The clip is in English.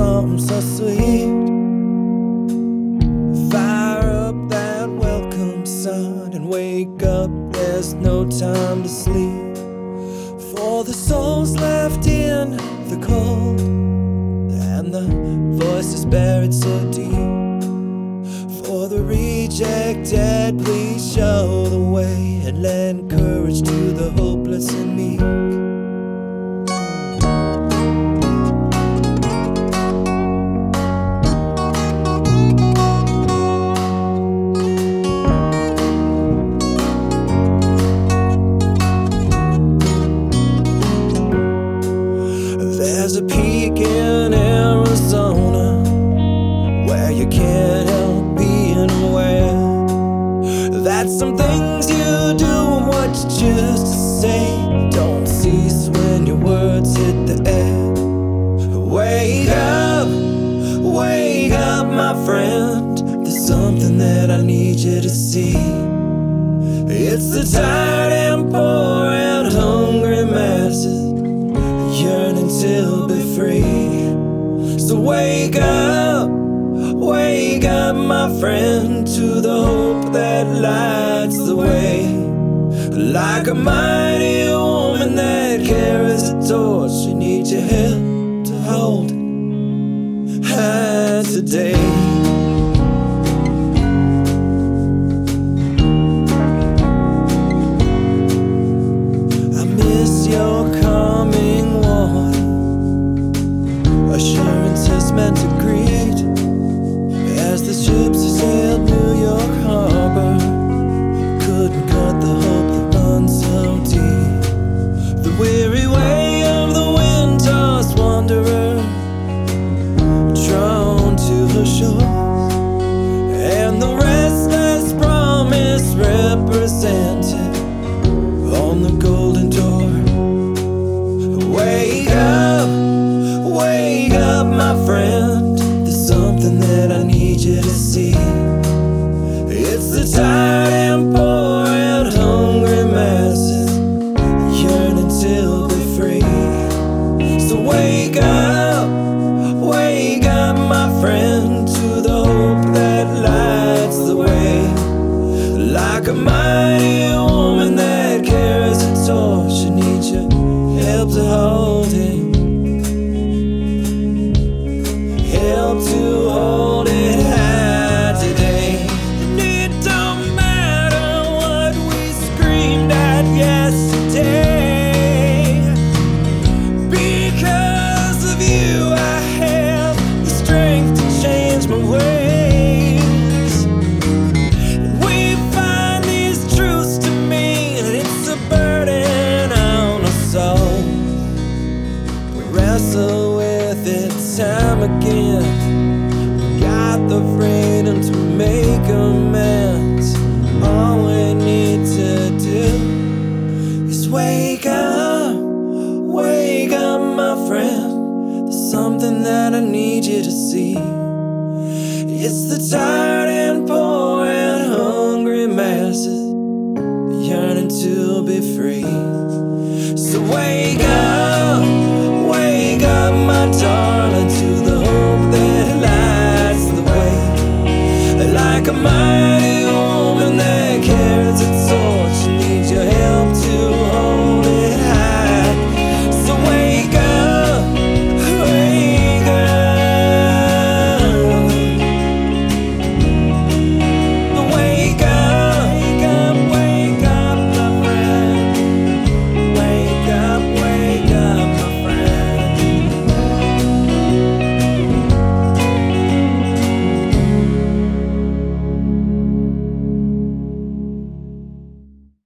something so sweet. Fire up that welcome sun and wake up, there's no time to sleep. For the souls left in the cold and the voices buried so deep. For the rejected, please show the way and lend courage to the hopeless and meek. There's a peak in Arizona where you can't help being aware that some things you do and what you choose to say don't cease when your words hit the air. Wake up, my friend. There's something that I need you to see. It's the tired and poor and hungry masses yearning to be free. So wake up, my friend, to the hope that lights the way. Like a mighty woman that carries a torch, she needs your help to hold it high today. Assurances meant to greet as the ships sailed New York Harbor. Couldn't cut the hope that runs so deep. The weary way of the wind-tossed wanderer, drawn to her shores, and the restless promise represented on the golden door. Wake up, my friend. There's something that I need you to see. It's the tired and poor and hungry masses yearning to be free. So wake up, my friend, to the hope that lights the way. Like a mighty woman that carries a torch, she needs your help to hold it